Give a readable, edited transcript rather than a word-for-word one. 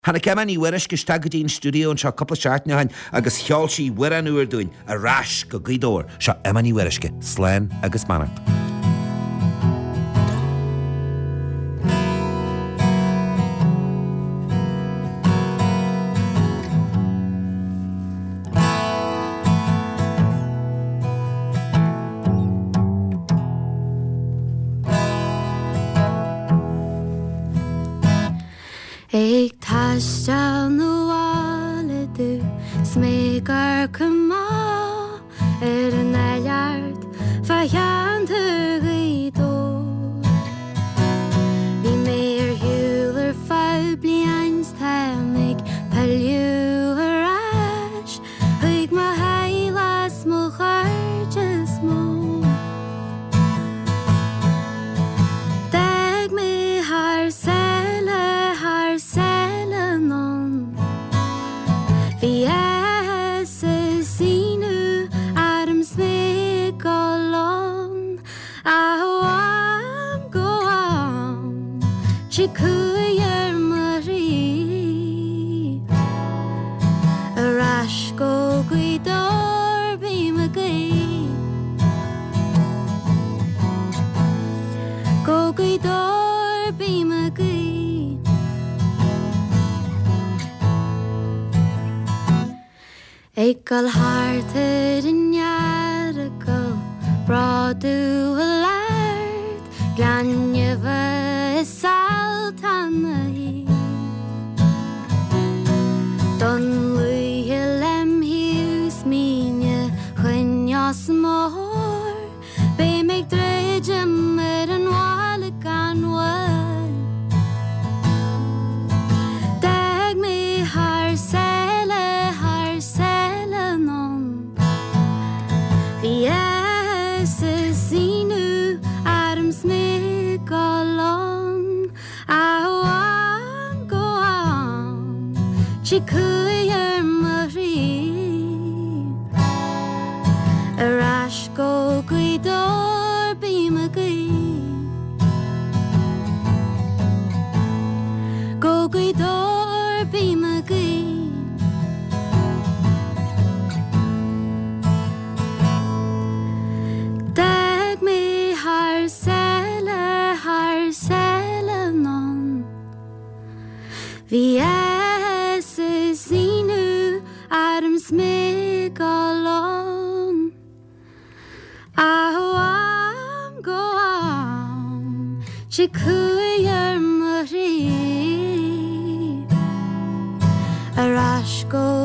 Hanna cemaní wiris go stagadín studio an seo coppla seaartneáin agus cheolsí wiran uair dúin a ras go gcuidóir seo emaní wirisce sláin agus manart. Ik tastal nu alle du smegar kuma en eljart fajan tugido vi mer huler fabli einstamig paljuer ash hig ma heilas mo harjes mo dag me har Selenon Vi sinu Adams Megalon Awam goam Chikuyer Marie Rash go guidor bimagay Go guidor bimagay Eikal harter in jargal Bradu alert Glanjeva saltanahi Don luilem hius minje Gynjas mohor Be meg drejem en walikan wal Dag me har Selenon Vi sinu Adams Megalon Awam goam Chikuyer Marie Rash go guidor bimagay Go guidor bimagay Dag me har Selenon Vi sinu Adams Megalon Awam goam Chikuyer Marie Rash go